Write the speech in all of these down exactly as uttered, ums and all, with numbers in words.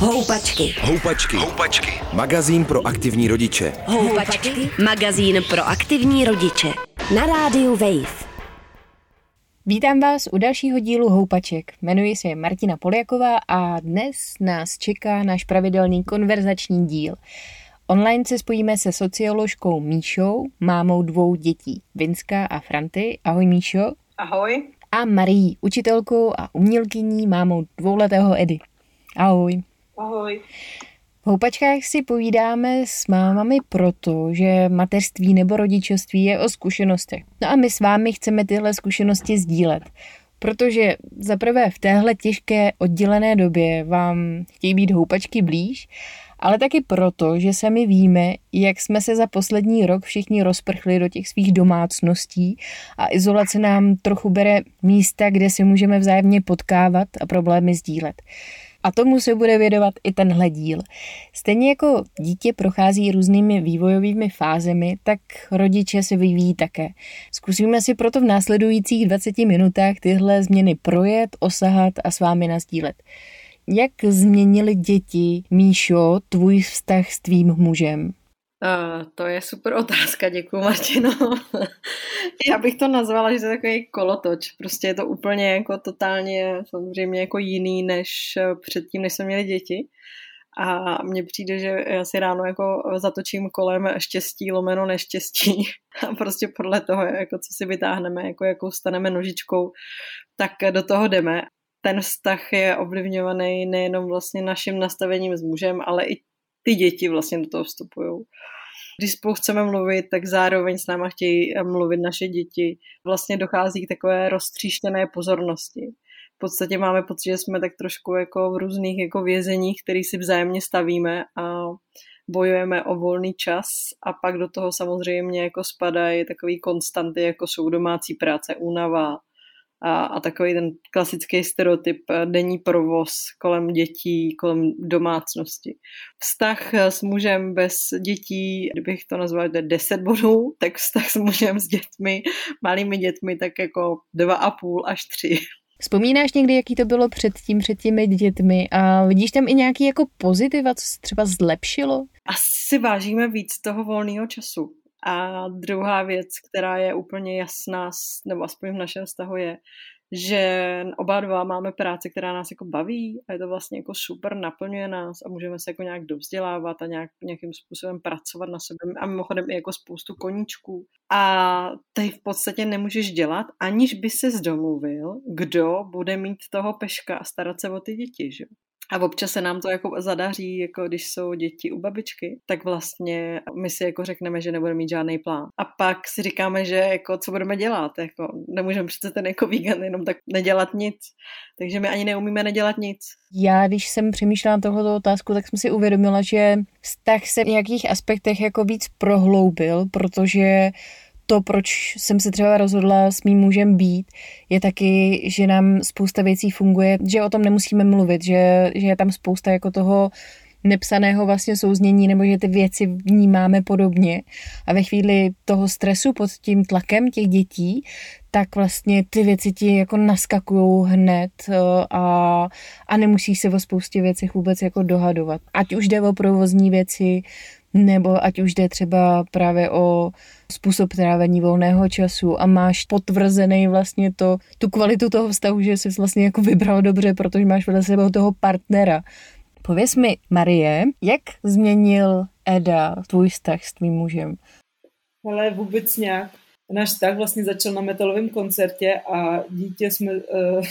Houpačky. Houpačky. Houpačky. Magazín pro aktivní rodiče. Houpačky. Magazín pro aktivní rodiče. Na rádiu Wave. Vítám vás u dalšího dílu Houpaček. Jmenuji se Martina Poljaková a dnes nás čeká náš pravidelný konverzační díl. Online se spojíme se socioložkou Míšou, mámou dvou dětí, Vinska a Franty. Ahoj Míšo. Ahoj. A Marií, učitelkou a umělkyní, mámou dvouletého Edy. Ahoj. Ahoj. V Houpačkách si povídáme s mámami proto, že mateřství nebo rodičovství je o zkušenostech. No a my s vámi chceme tyhle zkušenosti sdílet, protože zaprvé v téhle těžké oddělené době vám chtějí být houpačky blíž, ale taky proto, že sami víme, jak jsme se za poslední rok všichni rozprchli do těch svých domácností a izolace nám trochu bere místa, kde si můžeme vzájemně potkávat a problémy sdílet. A tomu se bude věnovat i tenhle díl. Stejně jako dítě prochází různými vývojovými fázemi, tak rodiče se vyvíjí také. Zkusíme si proto v následujících dvaceti minutách tyhle změny projet, osahat a s vámi nasdílet. Jak změnili děti, Míšo, tvůj vztah s tvým mužem? Uh, to je super otázka, děkuju Martino. Já bych to nazvala, že to je takový kolotoč. Prostě je to úplně jako totálně samozřejmě jako jiný než předtím, než jsme měli děti. A mně přijde, že já si ráno jako zatočím kolem štěstí lomeno neštěstí. A prostě podle toho, jako co si vytáhneme, jako jakou staneme nožičkou, tak do toho jdeme. Ten vztah je ovlivňovaný nejenom vlastně naším nastavením s mužem, ale i ty děti vlastně do toho vstupují. Když spolu chceme mluvit, tak zároveň s náma chtějí mluvit naše děti. Vlastně dochází k takové roztříštěné pozornosti. V podstatě máme pocit, že jsme tak trošku jako v různých jako vězeních, který si vzájemně stavíme a bojujeme o volný čas a pak do toho samozřejmě jako spadají takový konstanty, jako jsou domácí práce, únava, A, a takový ten klasický stereotyp denní provoz kolem dětí, kolem domácnosti. Vztah s mužem bez dětí, kdybych to nazvala deset bodů, tak vztah s mužem s dětmi, malými dětmi, tak jako dva a půl až tři. Vzpomínáš někdy, jaký to bylo předtím, před těmi dětmi a vidíš tam i nějaký jako pozitiva, co se třeba zlepšilo? Asi vážíme víc toho volného času. A druhá věc, která je úplně jasná, nebo aspoň v našem vztahu je, že oba dva máme práci, která nás jako baví a je to vlastně jako super, naplňuje nás a můžeme se jako nějak dovzdělávat a nějak, nějakým způsobem pracovat na sobě a mimochodem i jako spoustu koníčků. A ty v podstatě nemůžeš dělat, aniž by ses domluvil, kdo bude mít toho peška a starat se o ty děti, že? A občas se nám to jako zadaří, jako když jsou děti u babičky, tak vlastně my si jako řekneme, že nebudeme mít žádný plán. A pak si říkáme, že jako co budeme dělat, jako nemůžeme přece ten jako víkend jenom tak nedělat nic. Takže my ani neumíme nedělat nic. Já, když jsem přemýšlela na tohleto otázku, tak jsem si uvědomila, že vztah se v nějakých aspektech jako víc prohloubil, protože to, proč jsem se třeba rozhodla s mým mužem být, je taky, že nám spousta věcí funguje, že o tom nemusíme mluvit, že, že je tam spousta jako toho nepsaného vlastně souznění, nebo že ty věci vnímáme podobně. A ve chvíli toho stresu pod tím tlakem těch dětí, tak vlastně ty věci ti jako naskakujou hned a, a nemusíš se o spoustě věcech vůbec jako dohadovat. Ať už jde o provozní věci, nebo ať už jde třeba právě o způsob trávení volného času a máš potvrzený vlastně to, tu kvalitu toho vztahu, že jsi vlastně jako vybral dobře, protože máš vedle sebe toho partnera. Pověz mi, Marie, jak změnil Eda tvůj vztah s tvým mužem? Ale vůbec nějak. Náš vztah vlastně začal na metalovém koncertě a dítě jsme uh,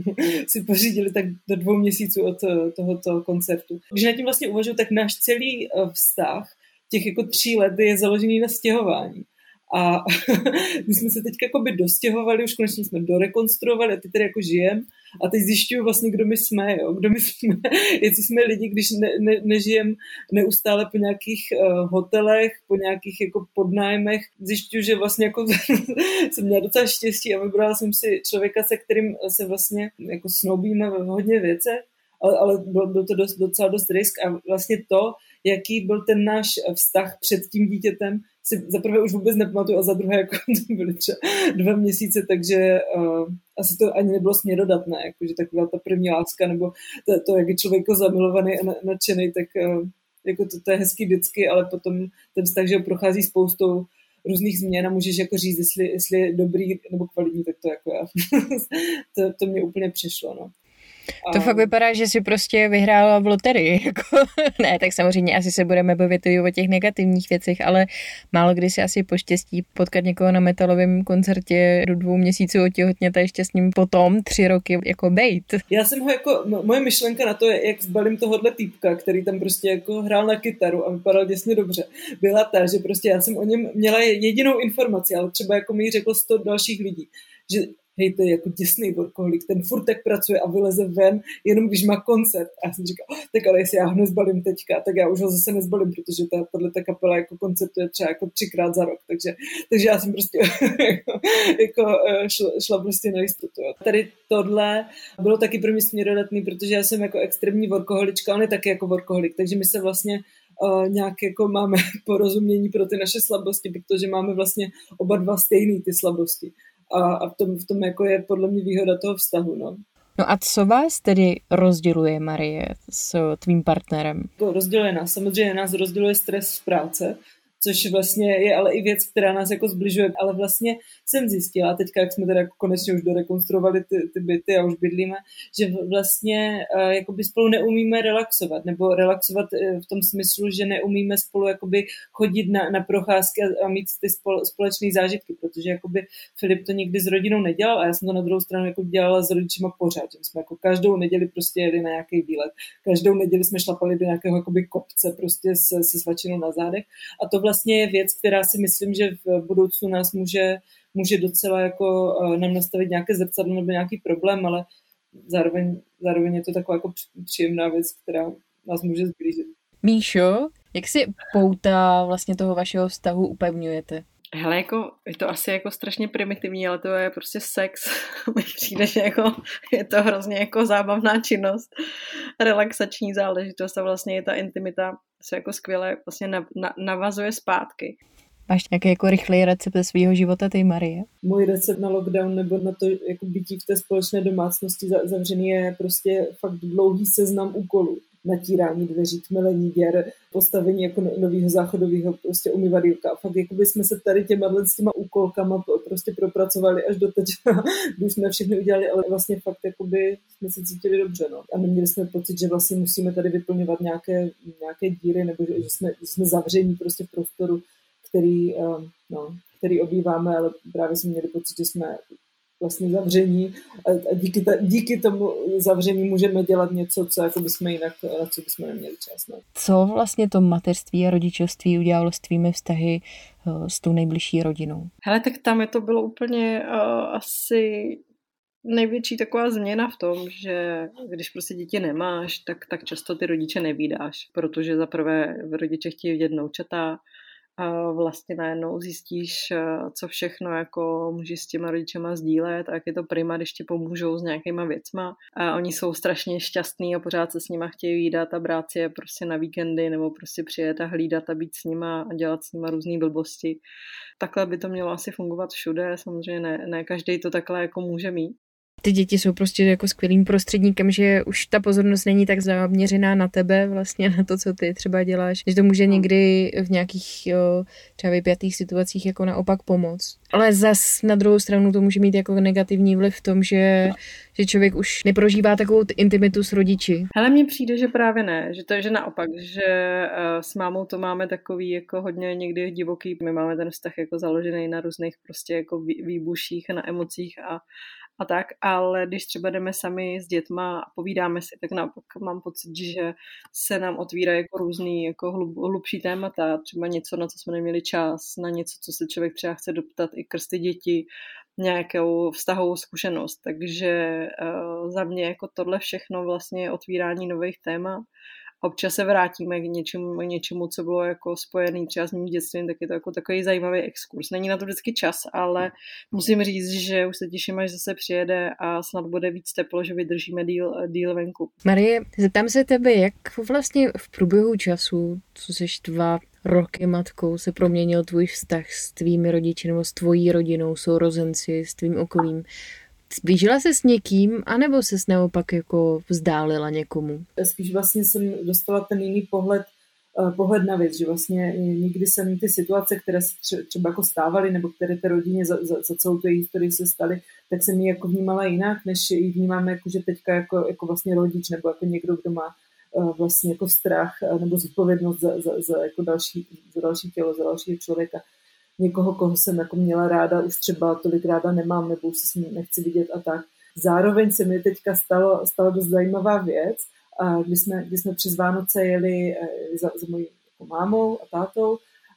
si pořídili tak do dvou měsíců od uh, tohoto koncertu. Když na tím vlastně uvažuji, tak náš celý uh, vztah těch jako tří let je založený na stěhování. A my jsme se teď jakoby dostěhovali, už konečně jsme dorekonstruovali a teď tady jako žijeme a teď zjišťuju vlastně, kdo my jsme, jo? Kdo my jsme, jestli jsme lidi, když ne, ne, nežijeme neustále po nějakých uh, hotelech, po nějakých jako podnájmech, zjišťuju, že vlastně jako jsem měla docela štěstí a vybrala jsem si člověka, se kterým se vlastně jako snoubíme v hodně věcech, ale, ale byl, byl to dost, docela dost risk a vlastně to, jaký byl ten náš vztah před tím dítětem, si za prvé už vůbec nepamatuju a za druhé jako to byly třeba dva měsíce, takže uh, asi to ani nebylo směrodatné, jakože taková ta první láska, nebo to, to jak je člověk zamilovaný a nadšený, tak uh, jako to, to je hezký vždycky, ale potom ten vztah, že prochází spoustou různých změn a můžeš jako říct, jestli, jestli je dobrý nebo kvalitní, tak to jako já. to, to mě úplně přišlo, no. To a... fakt vypadá, že si prostě vyhrála v loterii. Jako, ne, tak samozřejmě asi se budeme bavit o těch negativních věcech, ale málo kdy si asi poštěstí potkat někoho na metalovém koncertě do dvou měsíců otěhotnět a ještě s ním potom tři roky jako bejt. Já jsem ho jako, moje myšlenka na to, jak zbalím tohohle týpka, který tam prostě jako hrál na kytaru a vypadal děsně dobře, byla ta, že prostě já jsem o něm měla jedinou informaci, ale třeba jako mi řeklo sto dalších lidí, že hej, to je jako děsný workoholik, ten furt tak pracuje a vyleze ven, jenom když má koncert. A já jsem říkala, oh, tak ale jestli já ho nezbalím teďka, tak já už ho zase nezbalím, protože ta, tato kapela jako koncertuje třeba jako třikrát za rok, takže, takže já jsem prostě jako, jako šla, šla prostě na jistotu. Jo. Tady tohle bylo taky pro mě směrodatný, protože já jsem jako extrémní workoholička, on je taky jako workoholik, takže my se vlastně Uh, nějak jako máme porozumění pro ty naše slabosti, protože máme vlastně oba dva stejný ty slabosti. A, a v, tom, v tom jako je podle mě výhoda toho vztahu. No. No a co vás tedy rozděluje, Marie, s tvým partnerem? Rozděluje nás. Samozřejmě nás rozděluje stres z práce, což vlastně je ale i věc, která nás jako zbližuje. Ale vlastně jsem zjistila, teďka, jak jsme teda jako konečně už dorekonstruovali ty, ty byty a už bydlíme, že vlastně uh, jakoby spolu neumíme relaxovat, nebo relaxovat v tom smyslu, že neumíme spolu jakoby chodit na, na procházky a, a mít ty spol, společné zážitky, protože jakoby Filip to nikdy s rodinou nedělal a já jsem to na druhou stranu jako dělala s rodičima pořád. Že jsme jako každou neděli prostě jeli na nějaký výlet, každou neděli jsme šlapali do nějakého jakoby kopce prostě se, se svačinou na zádech a to vlastně je věc, která si myslím, že v budoucnu nás může, může docela jako uh, nám nastavit nějaké zrcadlo nebo nějaký problém, ale zároveň, zároveň je to taková jako příjemná věc, která nás může zblížit. Míšo, jak si pouta vlastně toho vašeho vztahu upevňujete? Hele, jako, je to asi jako strašně primitivní, ale to je prostě sex. Mi přijde, že jako, je to hrozně jako zábavná činnost, relaxační záležitost a vlastně je ta intimita se jako skvěle vlastně nav, na, navazuje zpátky. Máš nějaký jako rychlý recept ze svýho života, ty Marie? Můj recept na lockdown nebo na to jako bytí v té společné domácnosti zavřený je prostě fakt dlouhý seznam úkolů. Natírání dveří, tmelení děr, postavení jako nového záchodového prostě umyvadýlka. A fakt jakoby jsme se tady těma s těma úkolkama prostě propracovali až do teď, když jsme všechny udělali, ale vlastně fakt jakoby jsme se cítili dobře. No. A neměli jsme pocit, že vlastně musíme tady vyplňovat nějaké, nějaké díry, nebo že, že, jsme, že jsme zavření prostě v prostoru, který, no, který obýváme, ale právě jsme měli pocit, že jsme vlastně zavření a díky, ta, díky tomu zavření můžeme dělat něco, co jako bychom jinak, na co bychom neměli čas. No. Co vlastně to mateřství a rodičovství udělalo s tvými vztahy s tou nejbližší rodinou? Hele, tak tam je to bylo úplně uh, asi největší taková změna v tom, že když prostě dítě nemáš, tak, tak často ty rodiče nevídáš, protože zaprvé rodiče chtějí vidět vnoučata, a vlastně najednou zjistíš, co všechno jako můžeš s těma rodičema sdílet a jak je to prima, když ti pomůžou s nějakýma věcma. A oni jsou strašně šťastní a pořád se s nima chtějí jídat a brát si je prostě na víkendy nebo prostě přijet a hlídat a být s nima a dělat s nima různý blbosti. Takhle by to mělo asi fungovat všude, samozřejmě ne, ne každý to takhle jako může mít. Ty děti jsou prostě jako skvělým prostředníkem, že už ta pozornost není tak zaměřená na tebe, vlastně na to, co ty třeba děláš, že to může někdy v nějakých jo, třeba vypjatých situacích jako naopak pomoct. Ale zas na druhou stranu to může mít jako negativní vliv v tom, že, že člověk už neprožívá takovou intimitu s rodiči. Hele, mně přijde, že právě ne, že to je že naopak, že uh, s mámou to máme takový jako hodně někdy divoký, my máme ten vztah jako založený na různých prostě jako výbuších a na emocích a a tak, ale když třeba jdeme sami s dětma a povídáme si, tak naopak mám pocit, že se nám otvírají jako různý jako hlub, hlubší témata, třeba něco, na co jsme neměli čas, na něco, co se člověk třeba chce doptat i krz ty děti, nějakou vztahovou zkušenost, takže uh, za mě jako tohle všechno vlastně je otvírání nových témat. Občas se vrátíme k něčemu, k něčemu, co bylo jako spojený třeba s mým dětstvím, tak je to jako takový zajímavý exkurs. Není na to vždycky čas, ale musím říct, že už se těším, až zase přijede a snad bude víc teplo, že vydržíme díl, díl venku. Marie, zeptám se tebe, jak vlastně v průběhu času, co seš dva roky matkou se proměnil tvůj vztah s tvými rodiči nebo s tvojí rodinou, sourozenci, s tvým okolím. Zblížila se s někým, anebo se naopak jako vzdálila někomu? Spíš vlastně jsem dostala ten jiný pohled, pohled na věc, že vlastně nikdy jsem ty situace, které se třeba jako stávaly, nebo které té rodině za, za, za celou tu její historii se staly, tak jsem ji jako vnímala jinak, než ji vnímám jako, že teďka jako, jako vlastně rodič, nebo jako někdo, kdo má vlastně jako strach nebo zodpovědnost za, za, za, jako další, za další tělo, za dalšího člověka. Někoho, koho jsem jako měla ráda, už třeba tolik ráda nemám, nebo už se s ním nechci vidět a tak. Zároveň se mi teďka stalo, stala dost zajímavá věc, kdy jsme, kdy jsme přes Vánoce jeli za, za mojí jako mámou a tátou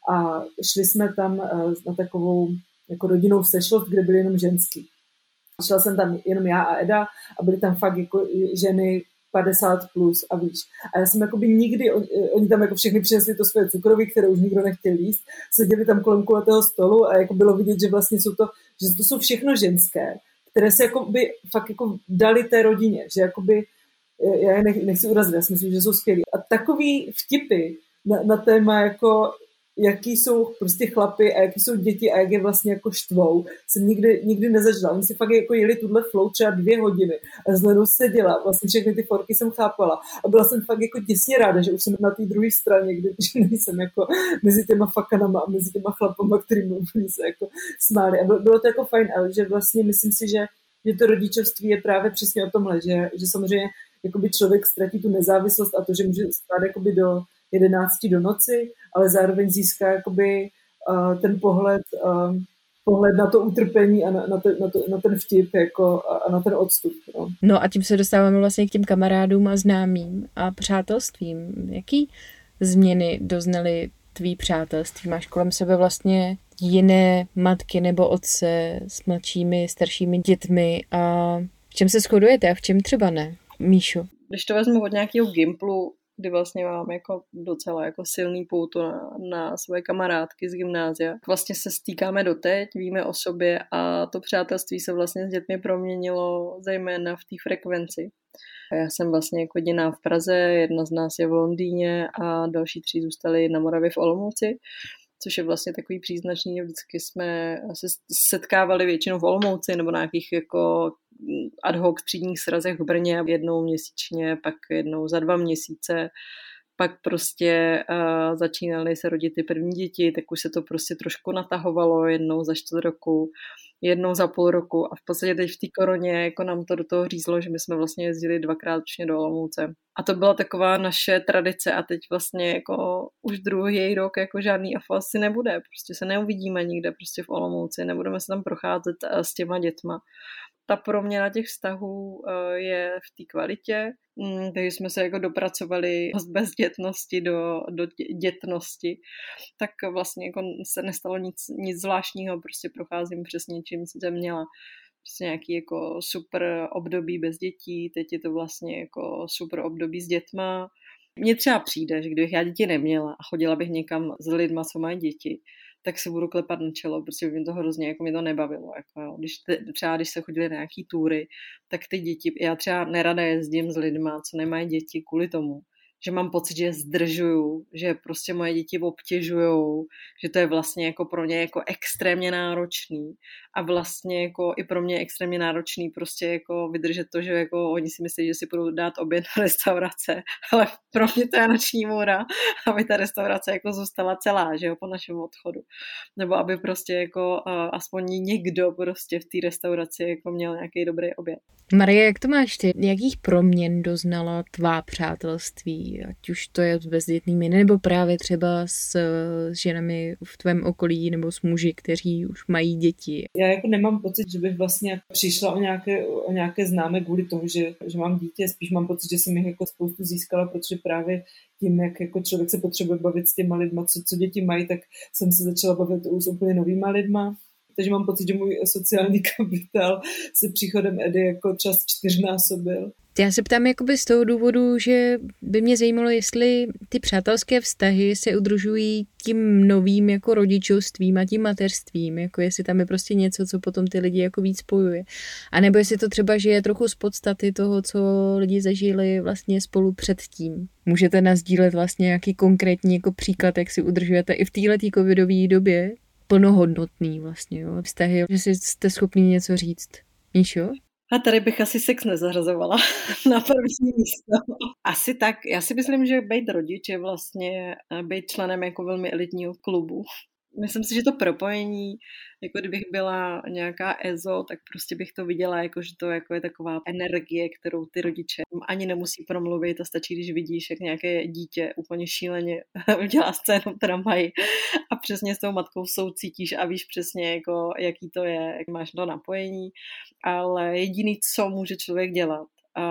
a šli jsme tam na takovou jako rodinnou sešlost, kde byly jenom ženský. Šla jsem tam jenom já a Eda a byly tam fakt jako ženy padesát plus a víš. A já jsem jakoby nikdy, oni, oni tam jako všechny přinesli to svoje cukroví, které už nikdo nechtěl jíst, seděli tam kolem kulatého stolu a jako bylo vidět, že vlastně jsou to, že to jsou všechno ženské, které se jakoby fakt jako dali té rodině, že jakoby, já je nech, nechci urazit, já si myslím, že jsou skvělí. A takový vtipy na, na téma jako jaký jsou prostě chlapy a jaký jsou děti a jak je vlastně jako štvou, jsem nikdy, nikdy nezažila. Oni si fakt jako jeli tuhle flow třeba dvě hodiny a zhledu seděla, vlastně všechny ty forky jsem chápala a byla jsem fakt jako těsně ráda, že už jsem na té druhé straně, když nejsem jako mezi těma fakanama a mezi těma chlapama, kterými se jako smáli a bylo, bylo to jako fajn, ale že vlastně myslím si, že, že to rodičovství je právě přesně o tomhle, že, že samozřejmě jakoby člověk ztratí tu nezávislost a to, že může spát jakoby do jedenácti do noci, ale zároveň získá jakoby, uh, ten pohled, uh, pohled na to utrpení a na, na, to, na, to, na ten vtip jako, a na ten odstup. No. no a tím se dostáváme vlastně k těm kamarádům a známým a přátelstvím. Jaký změny doznaly tvý přátelství? Máš kolem sebe vlastně jiné matky nebo otce s mladšími, staršími dětmi a v čem se shodujete a v čem třeba ne? Míšo? Když to vezmu od nějakého gimplu, kdy vlastně mám jako docela jako silný pouto na, na svoje kamarádky z gymnázia. Vlastně se stýkáme doteď, víme o sobě a to přátelství se vlastně s dětmi proměnilo zejména v té frekvenci. Já jsem vlastně jako jediná v Praze, jedna z nás je v Londýně a další tři zůstaly na Moravě v Olomouci, což je vlastně takový příznačný. Vždycky jsme se setkávali většinou v Olomouci nebo na nějakých jako ad hoc třídních srazech v Brně jednou měsíčně, pak jednou za dva měsíce. Pak prostě uh, začínaly se rodit ty první děti, tak už se to prostě trošku natahovalo jednou za čtvrt roku, jednou za půl roku a v podstatě teď v té koroně jako nám to do toho hřízlo, že my jsme vlastně jezdili dvakrát ročně do Olomouce. A to byla taková naše tradice a teď vlastně jako už druhý rok jako žádný afo asi nebude, prostě se neuvidíme nikde prostě v Olomouci, nebudeme se tam procházet s těma dětma. Ta proměna těch vztahů je v té kvalitě, takže jsme se jako dopracovali z bezdětnosti do, do dětnosti, tak vlastně jako se nestalo nic, nic zvláštního, prostě procházím přesně čím jsem měla. Prostě nějaký jako super období bez dětí, teď je to vlastně jako super období s dětma. Mně třeba přijde, že kdybych já děti neměla a chodila bych někam s lidma, co mají děti, tak se budu klepat na čelo, protože mě to hrozně, jako mě to nebavilo. Jako, jo. Když te, třeba když se chodili na nějaký túry, tak ty děti, já třeba nerada jezdím s lidma, co nemají děti kvůli tomu, že mám pocit, že je zdržuju, že prostě moje děti obtěžujou, že to je vlastně jako pro ně jako extrémně náročný a vlastně jako i pro mě extrémně náročný prostě jako vydržet to, že jako oni si myslí, že si budou dát oběd na restaurace, ale pro mě to je noční můra, aby ta restaurace jako zůstala celá, že jo, po našem odchodu. Nebo aby prostě jako uh, aspoň někdo prostě v té restauraci jako měl nějaký dobrý oběd. Marie, jak to máš ty? Jakých proměn doznala tvá přátelství? Ať už to je s bezdětnými, nebo právě třeba s, s ženami v tvém okolí, nebo s muži, kteří už mají děti? Já jako nemám pocit, že bych vlastně přišla o nějaké, o nějaké známé kvůli tomu, že, že mám dítě. Spíš mám pocit, že jsem jich jako spoustu získala, protože právě tím, jak jako člověk se potřebuje bavit s těma lidma, co, co děti mají, tak jsem se začala bavit už s úplně novýma lidma. Takže mám pocit, že můj sociální kapitál se příchodem Edy jako třeba čtyřnásobil. Já se ptám jakoby z toho důvodu, že by mě zajímalo, jestli ty přátelské vztahy se udržují tím novým jako rodičovstvím a tím mateřstvím, jako jestli tam je prostě něco, co potom ty lidi jako víc spojuje. A nebo jestli to třeba, že je trochu z podstaty toho, co lidi zažili vlastně spolu předtím. Můžete nasdílet vlastně nějaký konkrétní jako příklad, jak si udržujete i v této covidové době plnohodnotný vlastně, jo, vztahy, že si jste schopný něco říct. Míšo? A tady bych asi sex nezařazovala na první místo. Asi tak. Já si myslím, že být rodič je vlastně být členem jako velmi elitního klubu. Myslím si, že to propojení, jako kdybych byla nějaká EZO, tak prostě bych to viděla, jako, že to jako je taková energie, kterou ty rodiče ani nemusí promluvit a stačí, když vidíš, jak nějaké dítě úplně šíleně udělá scénu tramvaji a přesně s tou matkou soucítíš a víš přesně, jako, jaký to je, jak máš to napojení, ale jediný, co může člověk dělat,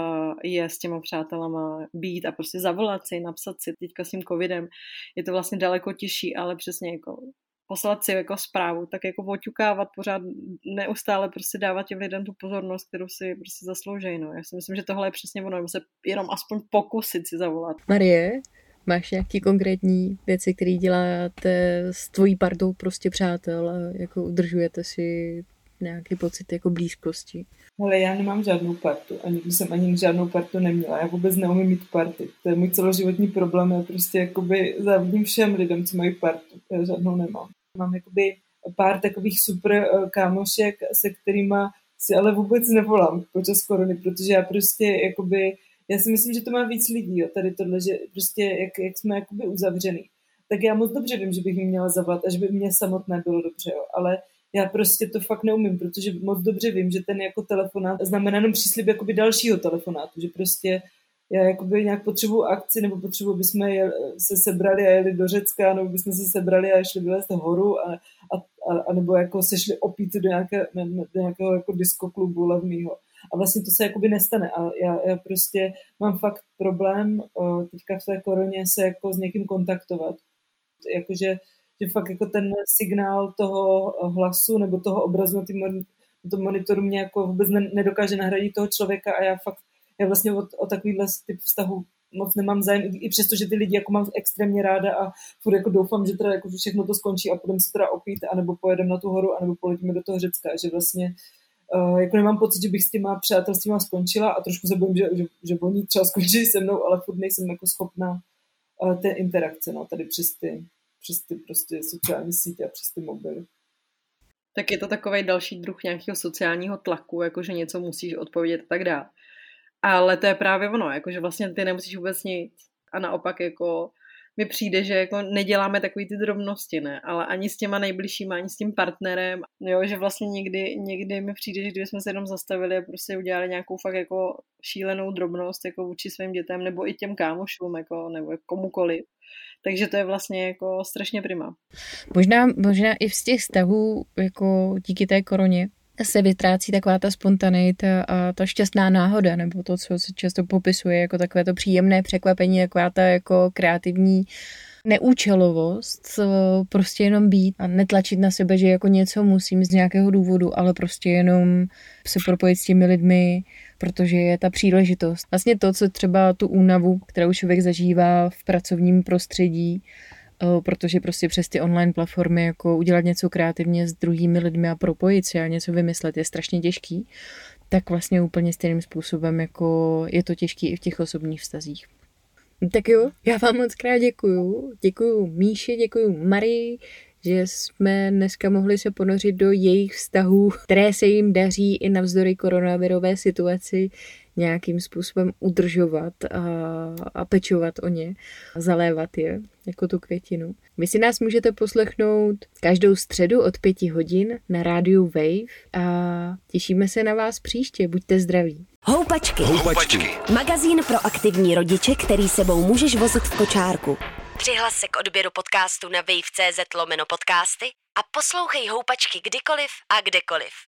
je s těma přátelama být a prostě zavolat si, napsat si. Teďka s tím covidem je to vlastně daleko těžší, ale přesně jako poslat si jako zprávu, tak jako oťukávat pořád, neustále prostě dávat těm lidem tu pozornost, kterou si prostě zasloužejí. No. Já si myslím, že tohle je přesně ono, se jenom aspoň pokusit si zavolat. Marie, máš nějaké konkrétní věci, které děláte s tvojí partou prostě přátel a jako udržujete si nějaký pocit jako blízkosti? Ale já nemám žádnou partu a nikdy jsem ani žádnou partu neměla. Já vůbec neumím mít party. To je můj celoživotní problém. Já prostě jakoby závidím všem lidem, co mají partu. Já žádnou nemám. Mám jakoby pár takových super kámošek, se kterýma si ale vůbec nevolám počas korony, protože já prostě jakoby, já si myslím, že to má víc lidí, jo, tady tohle, že prostě jak, jak jsme jakoby uzavřený. Tak já moc dobře vím, že bych mi měla zavolat a že by mě samotné bylo dobře, jo, ale já prostě to fakt neumím, protože moc dobře vím, že ten jako telefonát znamená jenom příslib jakoby dalšího telefonátu, že prostě já jakoby nějak potřebuji akci, nebo potřebuji, aby jsme se sebrali a jeli do Řecka, nebo bychom se sebrali a šli vylézt horu, a, a, a, a nebo jako se šli opít do, nějaké, do nějakého jako diskoklubu levnýho. A vlastně to se jakoby nestane. A já, já prostě mám fakt problém teďka v té koroně se jako s někým kontaktovat. Jakože že fakt jako ten signál toho hlasu nebo toho obrazu na tom monitoru mě jako vůbec nedokáže nahradit toho člověka a já fakt, já vlastně o, o takovýhle typ vztahu moc nemám zájem, i přesto, že ty lidi jako mám extrémně ráda a furt jako doufám, že teda jako všechno to skončí a půjdeme se teda opít, anebo pojedeme na tu horu, anebo poletíme do toho Řecka, že vlastně uh, jako nemám pocit, že bych s těma přátelstvima skončila a trošku se bojím, že, že, že oni třeba skončí se mnou, ale furt nejsem jako schopná uh, té interakce, no, tady přes ty přes ty prostě sociální sítě a přes ty mobily. Tak je to takovej další druh nějakého sociálního tlaku, jakože něco musíš odpovědět a tak dále. Ale to je právě ono, jakože vlastně ty nemusíš vůbec nic. A naopak jako mi přijde, že jako neděláme takový ty drobnosti, ne? Ale ani s těma nejbližšíma, ani s tím partnerem, jo, že vlastně někdy, někdy mi přijde, že kdybychom se jenom zastavili a prostě udělali nějakou fakt jako šílenou drobnost jako vůči svým dětem, nebo i těm kámošům, jako, nebo komukoliv. Takže to je vlastně jako strašně prima. Možná, možná i z těch vztahů jako díky té koroně se vytrácí taková ta spontanita a ta šťastná náhoda, nebo to, co se často popisuje jako takové to příjemné překvapení, taková ta jako kreativní neúčelovost, prostě jenom být a netlačit na sebe, že jako něco musím z nějakého důvodu, ale prostě jenom se propojit s těmi lidmi, protože je ta příležitost. Vlastně to, co třeba tu únavu, kterou člověk zažívá v pracovním prostředí, protože prostě přes ty online platformy jako udělat něco kreativně s druhými lidmi a propojit se a něco vymyslet je strašně těžký, tak vlastně úplně stejným způsobem jako je to těžký i v těch osobních vztazích. Tak jo, já vám moc krát děkuju. Děkuju Míši, děkuju Marii, že jsme dneska mohli se ponořit do jejich vztahů, které se jim daří i navzdory koronavirové situaci nějakým způsobem udržovat a, a pečovat o ně, zalévat je jako tu květinu. Vy si nás můžete poslechnout každou středu od pěti hodin na rádiu Wave a těšíme se na vás příště. Buďte zdraví. Houpačky. Houpačky. Magazín pro aktivní rodiče, který sebou můžeš vozit v kočárku. Přihlas se k odběru podcastu na wave tečka cz lomeno podcasty a poslouchej Houpačky kdykoliv a kdekoliv.